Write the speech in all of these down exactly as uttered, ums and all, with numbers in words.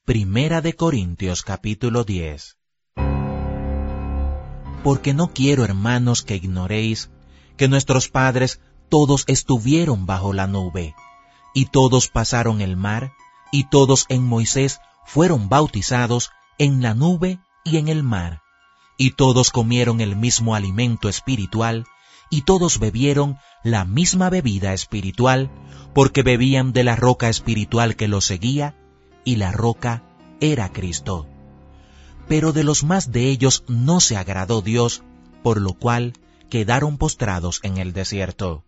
Primera de Corintios capítulo diez. Porque no quiero, hermanos, que ignoréis que nuestros padres todos estuvieron bajo la nube, y todos pasaron el mar, y todos en Moisés fueron bautizados en la nube y en el mar, y todos comieron el mismo alimento espiritual, y todos bebieron la misma bebida espiritual, porque bebían de la roca espiritual que los seguía, y la roca era Cristo. Pero de los más de ellos no se agradó Dios, por lo cual quedaron postrados en el desierto.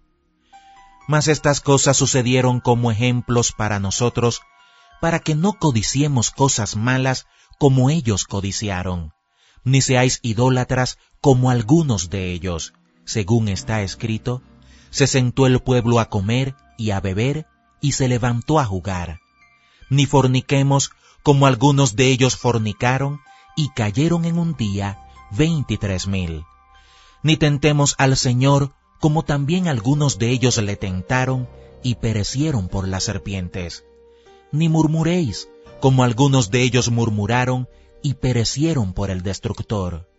Mas estas cosas sucedieron como ejemplos para nosotros, para que no codiciemos cosas malas como ellos codiciaron, ni seáis idólatras como algunos de ellos. Según está escrito, se sentó el pueblo a comer y a beber, y se levantó a jugar. Ni forniquemos como algunos de ellos fornicaron, y cayeron en un día veintitrés mil. Ni tentemos al Señor, como también algunos de ellos le tentaron, y perecieron por las serpientes. Ni murmuréis, como algunos de ellos murmuraron, y perecieron por el destructor.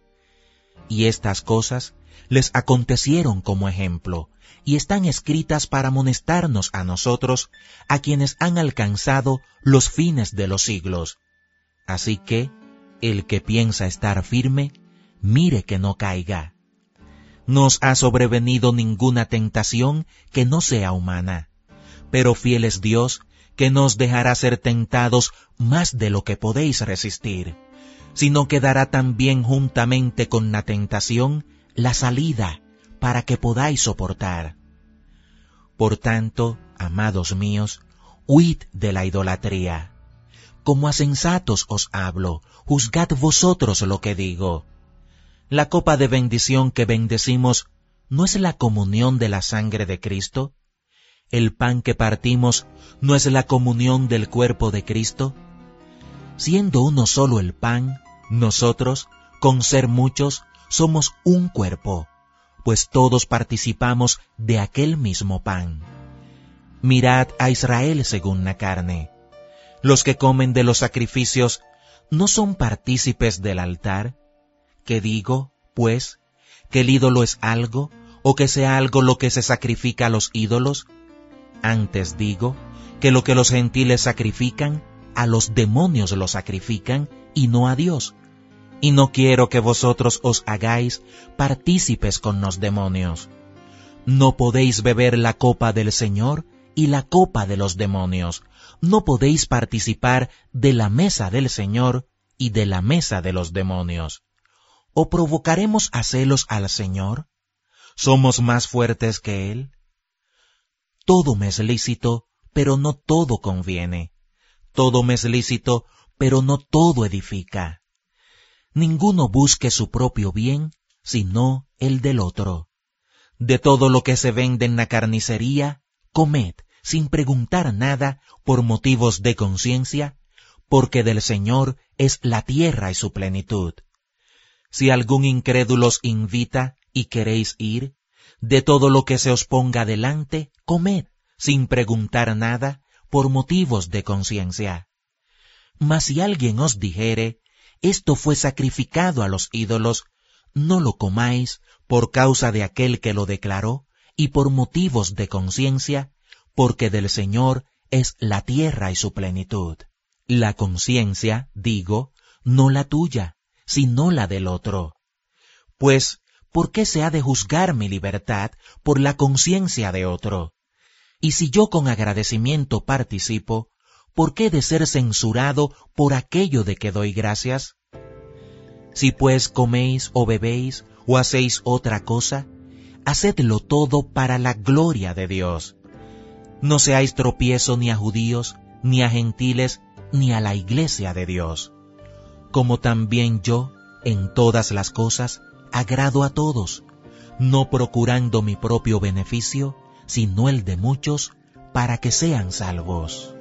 Y estas cosas les acontecieron como ejemplo, y están escritas para amonestarnos a nosotros, a quienes han alcanzado los fines de los siglos. Así que, el que piensa estar firme, mire que no caiga. No os ha sobrevenido ninguna tentación que no sea humana, pero fiel es Dios, que no os dejará ser tentados más de lo que podéis resistir, sino que dará también juntamente con la tentación la salida, para que podáis soportar. Por tanto, amados míos, huid de la idolatría. Como a sensatos os hablo, juzgad vosotros lo que digo. La copa de bendición que bendecimos, ¿no es la comunión de la sangre de Cristo? ¿El pan que partimos no es la comunión del cuerpo de Cristo? Siendo uno solo el pan, nosotros, con ser muchos, somos un cuerpo, pues todos participamos de aquel mismo pan. Mirad a Israel según la carne. Los que comen de los sacrificios, ¿no son partícipes del altar? ¿Qué digo, pues, que el ídolo es algo, o que sea algo lo que se sacrifica a los ídolos? Antes digo, que lo que los gentiles sacrifican, a los demonios lo sacrifican, y no a Dios. Y no quiero que vosotros os hagáis partícipes con los demonios. No podéis beber la copa del Señor y la copa de los demonios. No podéis participar de la mesa del Señor y de la mesa de los demonios. ¿O provocaremos a celos al Señor? ¿Somos más fuertes que Él? Todo me es lícito, pero no todo conviene. Todo me es lícito, pero no todo edifica. Ninguno busque su propio bien, sino el del otro. De todo lo que se vende en la carnicería, comed, sin preguntar nada, por motivos de conciencia, porque del Señor es la tierra y su plenitud. Si algún incrédulo os invita y queréis ir, de todo lo que se os ponga delante, comed, sin preguntar nada, por motivos de conciencia. Mas si alguien os dijere, esto fue sacrificado a los ídolos, no lo comáis por causa de aquel que lo declaró y por motivos de conciencia, porque del Señor es la tierra y su plenitud. La conciencia, digo, no la tuya, sino la del otro. Pues, ¿por qué se ha de juzgar mi libertad por la conciencia de otro? Y si yo con agradecimiento participo, ¿por qué he de ser censurado por aquello de que doy gracias? Si pues coméis o bebéis o hacéis otra cosa, hacedlo todo para la gloria de Dios. No seáis tropiezo ni a judíos, ni a gentiles, ni a la iglesia de Dios. Como también yo, en todas las cosas, agrado a todos, no procurando mi propio beneficio, sino el de muchos, para que sean salvos.